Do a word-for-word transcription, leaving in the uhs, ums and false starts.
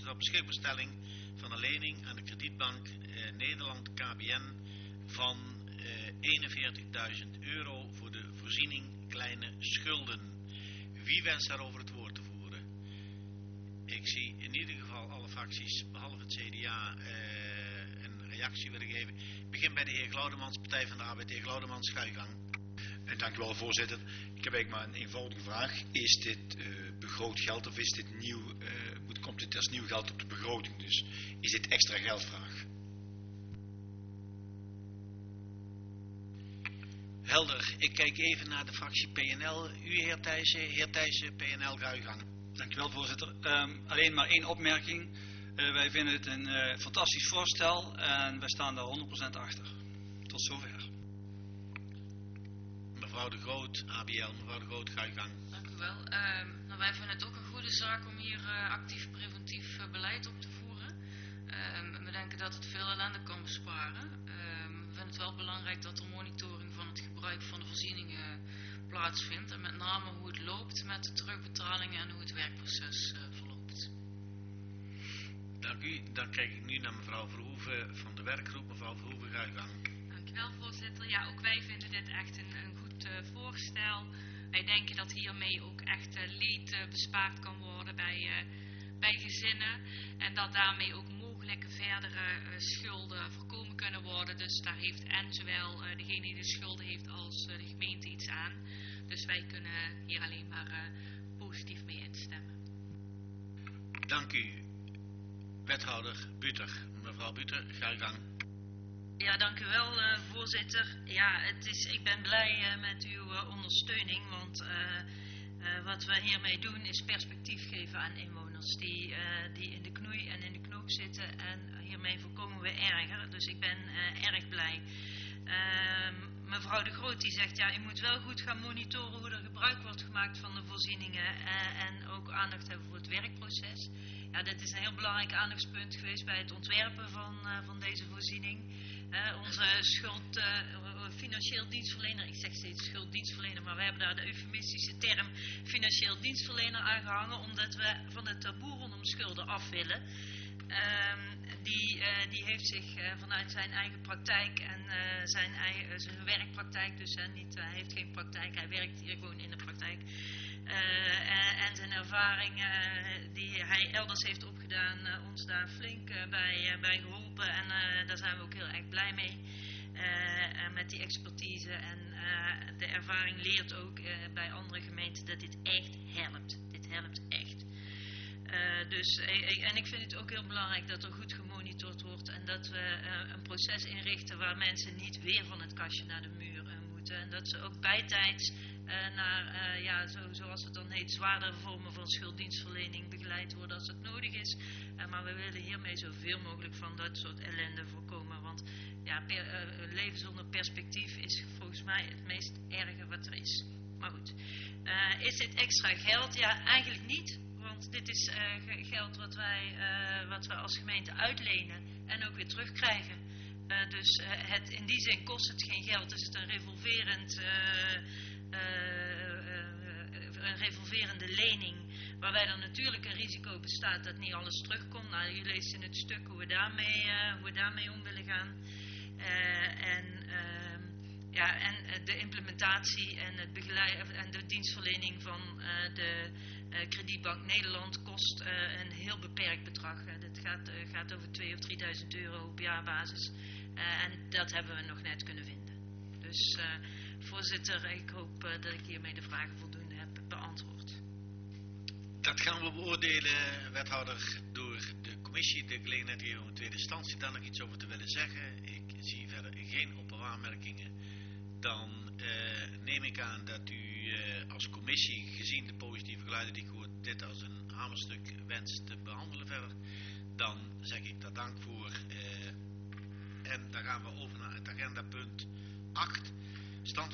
voorzitter, beschikbaarstelling van een lening aan de kredietbank eh, Nederland K B N van eh, eenenveertigduizend euro voor de voorziening kleine schulden. Wie wenst daarover het woord te voeren? Ik zie in ieder geval alle fracties, behalve het C D A, eh, een reactie willen geven. Ik begin bij de heer Glaudemans, Partij van de Arbeid. De heer Glaudemans, ga je gang. En dank u wel, voorzitter. Ik heb eigenlijk maar een eenvoudige vraag. Is dit uh, begroot geld of is dit nieuw, uh, moet, komt dit als nieuw geld op de begroting? Dus is dit extra geldvraag? Helder. Ik kijk even naar de fractie P N L. U, heer Thijssen. Heer Thijssen, P N L, ga uw gang. Dank u wel, voorzitter. Um, alleen maar één opmerking. Uh, wij vinden het een uh, fantastisch voorstel en wij staan daar honderd procent achter. Tot zover. Mevrouw de Groot, A B L. Mevrouw de Groot, ga uw gang. Dank u wel. Uh, nou, wij vinden het ook een goede zaak om hier uh, actief preventief uh, beleid op te voeren. Uh, we denken dat het veel ellende kan besparen. Uh, we vinden het wel belangrijk dat er monitoring van het gebruik van de voorzieningen plaatsvindt. En met name hoe het loopt met de terugbetalingen en hoe het werkproces uh, verloopt. Dank u. Dan kijk ik nu naar mevrouw Verhoeven van de werkgroep. Mevrouw Verhoeven, ga uw gang. Dankjewel, voorzitter. Ja, ook wij vinden dit echt een, een goed uh, voorstel. Wij denken dat hiermee ook echt uh, leed uh, bespaard kan worden bij, uh, bij gezinnen. En dat daarmee ook mogelijke verdere uh, schulden voorkomen kunnen worden. Dus daar heeft en zowel uh, degene die de schulden heeft als uh, de gemeente iets aan. Dus wij kunnen hier alleen maar uh, positief mee instemmen. Dank u. Wethouder Buter. Mevrouw Buter, ga uw gang. Ja, dank u wel, uh, voorzitter. Ja, het is, ik ben blij uh, met uw uh, ondersteuning, want uh, uh, wat we hiermee doen is perspectief geven aan inwoners die, uh, die in de knoei en in de knoop zitten en hiermee voorkomen we erger. Dus ik ben uh, erg blij. Uh, mevrouw de Groot die zegt, ja, u moet wel goed gaan monitoren hoe er gebruik wordt gemaakt van de voorzieningen uh, en ook aandacht hebben voor het werkproces. Ja, dit is een heel belangrijk aandachtspunt geweest bij het ontwerpen van, uh, van deze voorziening. Uh, onze schuld, uh, financieel dienstverlener, ik zeg steeds schulddienstverlener, maar we hebben daar de eufemistische term financieel dienstverlener aangehangen, omdat we van het taboe rondom schulden af willen. Uh, die, uh, die heeft zich uh, vanuit zijn eigen praktijk en uh, zijn, eigen, uh, zijn werkpraktijk, dus uh, niet, uh, hij heeft geen praktijk, hij werkt hier gewoon in de praktijk. Uh, en, en zijn ervaring uh, die hij elders heeft opgedaan, uh, ons daar flink uh, bij, uh, bij geholpen en uh, daar zijn we ook heel erg blij mee uh, uh, met die expertise en uh, de ervaring leert ook uh, bij andere gemeenten dat dit echt helpt. Dit helpt echt. Uh, dus, uh, en ik vind het ook heel belangrijk dat er goed gemonitord wordt en dat we uh, een proces inrichten waar mensen niet weer van het kastje naar de muur uh, moeten en dat ze ook bijtijds Uh, naar, uh, ja, zo, zoals het dan heet, zwaardere vormen van schulddienstverlening begeleid worden als het nodig is. Uh, maar we willen hiermee zoveel mogelijk van dat soort ellende voorkomen. Want ja, per, uh, leven zonder perspectief is volgens mij het meest erge wat er is. Maar goed, uh, is dit extra geld? Ja, eigenlijk niet. Want dit is uh, geld wat wij, uh, wat wij als gemeente uitlenen en ook weer terugkrijgen. Uh, dus uh, het, in die zin kost het geen geld. Is het een revolverend... Uh, Uh, uh, uh, een revolverende lening, waarbij er natuurlijk een risico bestaat dat niet alles terugkomt. Nou, je leest in het stuk hoe we daarmee, uh, hoe we daarmee om willen gaan. Uh, en, uh, ja, en de implementatie en, het begeleid, en de dienstverlening van uh, de uh, Kredietbank Nederland kost uh, een heel beperkt bedrag. Uh, dat gaat, uh, gaat over tweeduizend of drieduizend euro op jaarbasis. Uh, en dat hebben we nog net kunnen vinden. Dus... Uh, Voorzitter, ik hoop uh, dat ik hiermee de vragen voldoende heb beantwoord. Dat gaan we beoordelen, wethouder, door de commissie. De gelegenheid hier om in tweede instantie daar nog iets over te willen zeggen. Ik zie verder geen op- of aanmerkingen. Dan uh, neem ik aan dat u uh, als commissie, gezien de positieve geluiden die ik hoor, dit als een hamerstuk wenst te behandelen verder. Dan zeg ik daar dank voor. Uh, en dan gaan we over naar het agendapunt acht. Stand